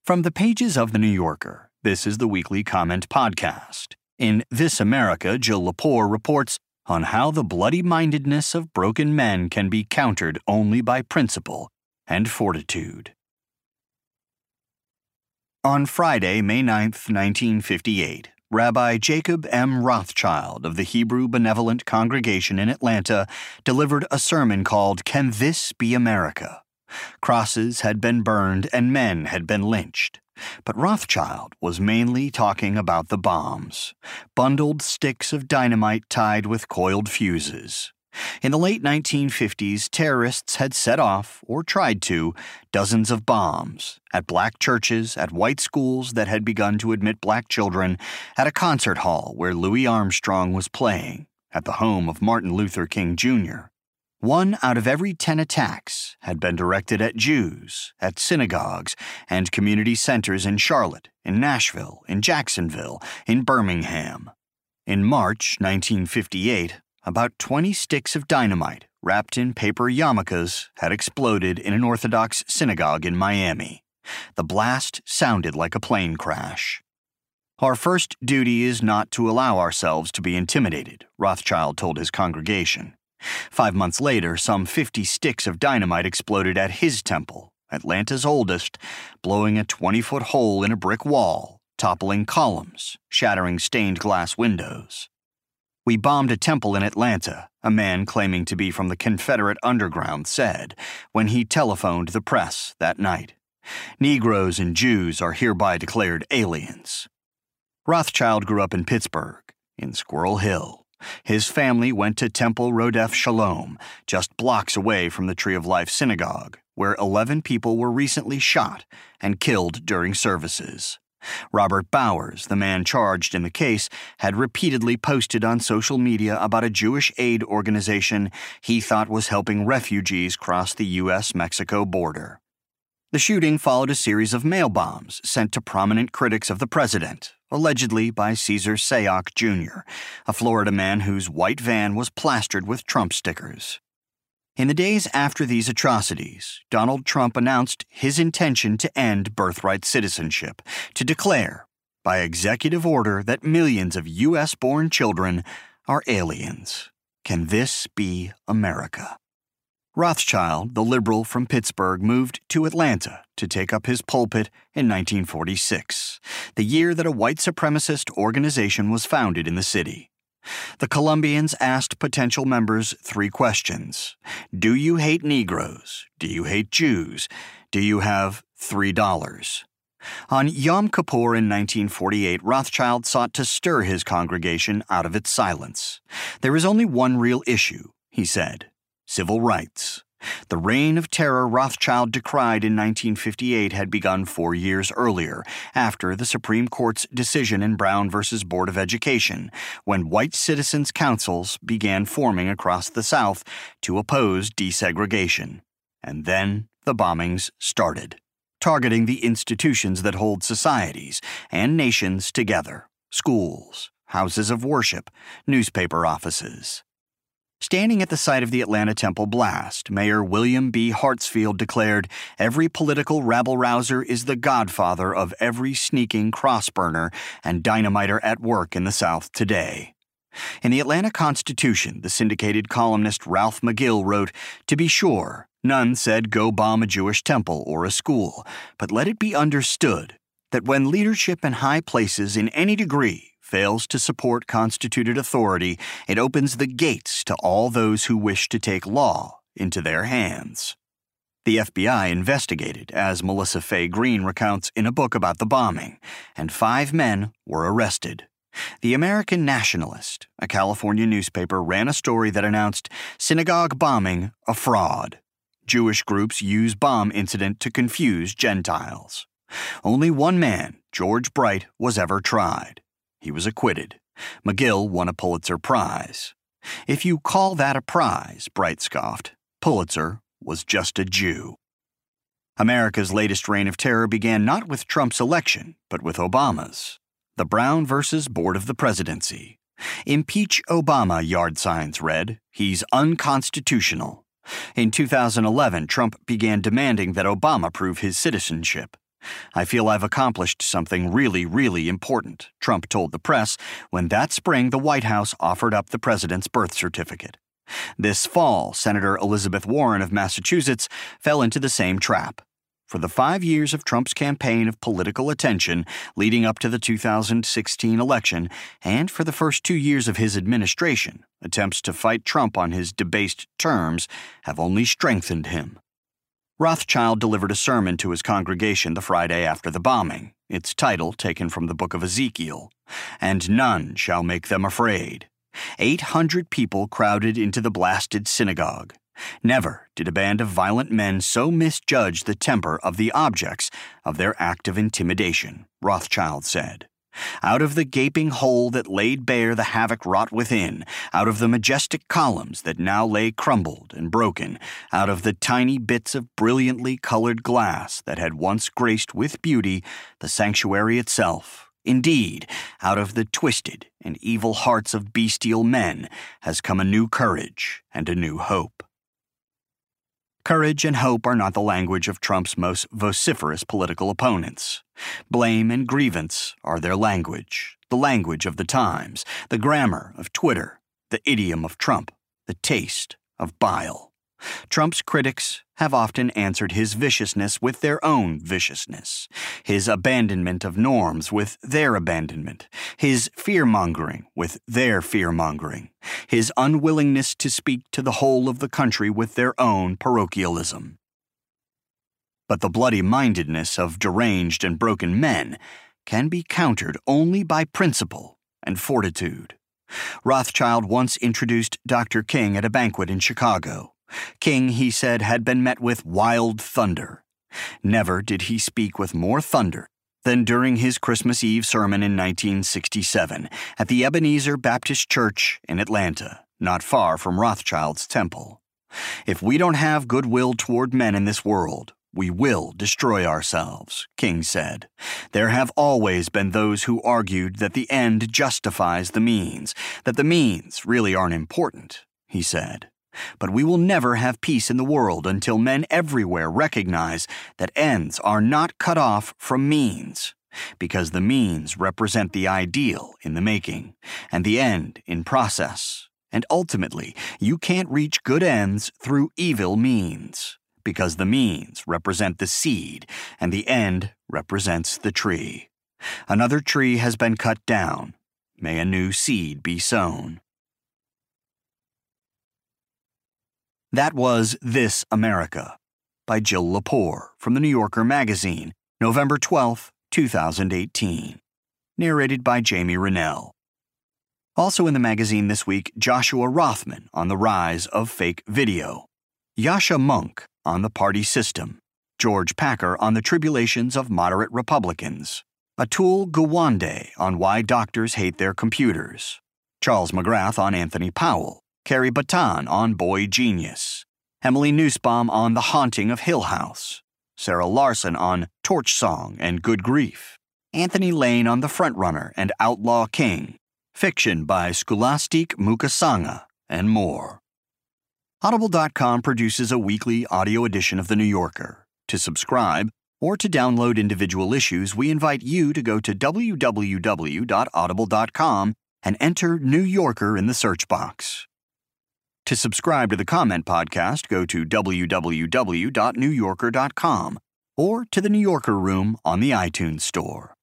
From the pages of The New Yorker, this is the Weekly Comment Podcast. In This America, Jill Lepore reports on how the bloody-mindedness of broken men can be countered only by principle and fortitude. On Friday, May 9, 1958, Rabbi Jacob M. Rothschild of the Hebrew Benevolent Congregation in Atlanta delivered a sermon called Can This Be America? Crosses had been burned and men had been lynched. But Rothschild was mainly talking about the bombs, bundled sticks of dynamite tied with coiled fuses. In the late 1950s, terrorists had set off, or tried to, dozens of bombs at black churches, at white schools that had begun to admit black children, at a concert hall where Louis Armstrong was playing, at the home of Martin Luther King Jr. 1 out of every 10 attacks had been directed at Jews, at synagogues, and community centers in Charlotte, in Nashville, in Jacksonville, in Birmingham. In March 1958, about 20 sticks of dynamite wrapped in paper yarmulkes had exploded in an Orthodox synagogue in Miami. The blast sounded like a plane crash. Our first duty is not to allow ourselves to be intimidated, Rothschild told his congregation. 5 months later, some 50 sticks of dynamite exploded at his temple, Atlanta's oldest, blowing a 20-foot hole in a brick wall, toppling columns, shattering stained glass windows. We bombed a temple in Atlanta, a man claiming to be from the Confederate underground said when he telephoned the press that night. Negroes and Jews are hereby declared aliens. Rothschild grew up in Pittsburgh, in Squirrel Hill. His family went to Temple Rodef Shalom, just blocks away from the Tree of Life Synagogue, where 11 people were recently shot and killed during services. Robert Bowers, the man charged in the case, had repeatedly posted on social media about a Jewish aid organization he thought was helping refugees cross the U.S.-Mexico border. The shooting followed a series of mail bombs sent to prominent critics of the president, allegedly by Caesar Sayoc Jr., a Florida man whose white van was plastered with Trump stickers. In the days after these atrocities, Donald Trump announced his intention to end birthright citizenship, to declare, by executive order, that millions of U.S.-born children are aliens. Can this be America? Rothschild, the liberal from Pittsburgh, moved to Atlanta to take up his pulpit in 1946, the year that a white supremacist organization was founded in the city. The Columbians asked potential members 3 questions. Do you hate Negroes? Do you hate Jews? Do you have $3? On Yom Kippur in 1948, Rothschild sought to stir his congregation out of its silence. There is only one real issue, he said. Civil rights. The reign of terror Rothschild decried in 1958 had begun 4 years earlier, after the Supreme Court's decision in Brown v. Board of Education, when white citizens' councils began forming across the South to oppose desegregation. And then the bombings started, targeting the institutions that hold societies and nations together: schools, houses of worship, newspaper offices. Standing at the site of the Atlanta Temple blast, Mayor William B. Hartsfield declared, "Every political rabble-rouser is the godfather of every sneaking cross-burner and dynamiter at work in the South today." In the Atlanta Constitution, the syndicated columnist Ralph McGill wrote, "To be sure, none said go bomb a Jewish temple or a school, but let it be understood that when leadership in high places in any degree fails to support constituted authority, it opens the gates to all those who wish to take law into their hands." The FBI investigated, as Melissa Fay Green recounts in a book about the bombing, and 5 men were arrested. The American Nationalist, a California newspaper, ran a story that announced synagogue bombing a fraud. Jewish groups use bomb incident to confuse Gentiles. Only one man, George Bright, was ever tried. He was acquitted. McGill won a Pulitzer Prize. "If you call that a prize," Bright scoffed, "Pulitzer was just a Jew." America's latest reign of terror began not with Trump's election, but with Obama's. The Brown versus Board of the Presidency. "Impeach Obama," yard signs read. "He's unconstitutional." In 2011, Trump began demanding that Obama prove his citizenship. "I feel I've accomplished something really, really important," Trump told the press when that spring the White House offered up the president's birth certificate. This fall, Senator Elizabeth Warren of Massachusetts fell into the same trap. For the 5 years of Trump's campaign of political attention leading up to the 2016 election, and for the first 2 years of his administration, attempts to fight Trump on his debased terms have only strengthened him. Rothschild delivered a sermon to his congregation the Friday after the bombing, its title taken from the book of Ezekiel, "And none shall make them afraid." 800 people crowded into the blasted synagogue. Never did a band of violent men so misjudge the temper of the objects of their act of intimidation, Rothschild said. Out of the gaping hole that laid bare the havoc wrought within, out of the majestic columns that now lay crumbled and broken, out of the tiny bits of brilliantly colored glass that had once graced with beauty the sanctuary itself, indeed, out of the twisted and evil hearts of bestial men has come a new courage and a new hope. Courage and hope are not the language of Trump's most vociferous political opponents. Blame and grievance are their language, the language of the times, the grammar of Twitter, the idiom of Trump, the taste of bile. Trump's critics have often answered his viciousness with their own viciousness, his abandonment of norms with their abandonment, his fear-mongering with their fear-mongering, his unwillingness to speak to the whole of the country with their own parochialism. But the bloody-mindedness of deranged and broken men can be countered only by principle and fortitude. Rothschild once introduced Dr. King at a banquet in Chicago. King, he said, had been met with wild thunder. Never did he speak with more thunder than during his Christmas Eve sermon in 1967 at the Ebenezer Baptist Church in Atlanta, not far from Rothschild's temple. "If we don't have goodwill toward men in this world, we will destroy ourselves," King said. "There have always been those who argued that the end justifies the means, that the means really aren't important," he said. "But we will never have peace in the world until men everywhere recognize that ends are not cut off from means, because the means represent the ideal in the making, and the end in process. And ultimately, you can't reach good ends through evil means, because the means represent the seed, and the end represents the tree. Another tree has been cut down. May a new seed be sown." That was This America by Jill Lepore from The New Yorker magazine, November 12, 2018. Narrated by Jamie Rennell. Also in the magazine this week, Joshua Rothman on the rise of fake video, Yascha Mounk on the party system, George Packer on the tribulations of moderate Republicans, Atul Gawande on why doctors hate their computers, Charles McGrath on Anthony Powell, Carrie Baton on Boy Genius, Emily Nussbaum on The Haunting of Hill House, Sarah Larson on Torch Song and Good Grief, Anthony Lane on The Frontrunner and Outlaw King, fiction by Scholastique Mukasanga, and more. Audible.com produces a weekly audio edition of The New Yorker. To subscribe or to download individual issues, we invite you to go to www.audible.com and enter New Yorker in the search box. To subscribe to the Comment Podcast, go to www.newyorker.com or to the New Yorker Room on the iTunes Store.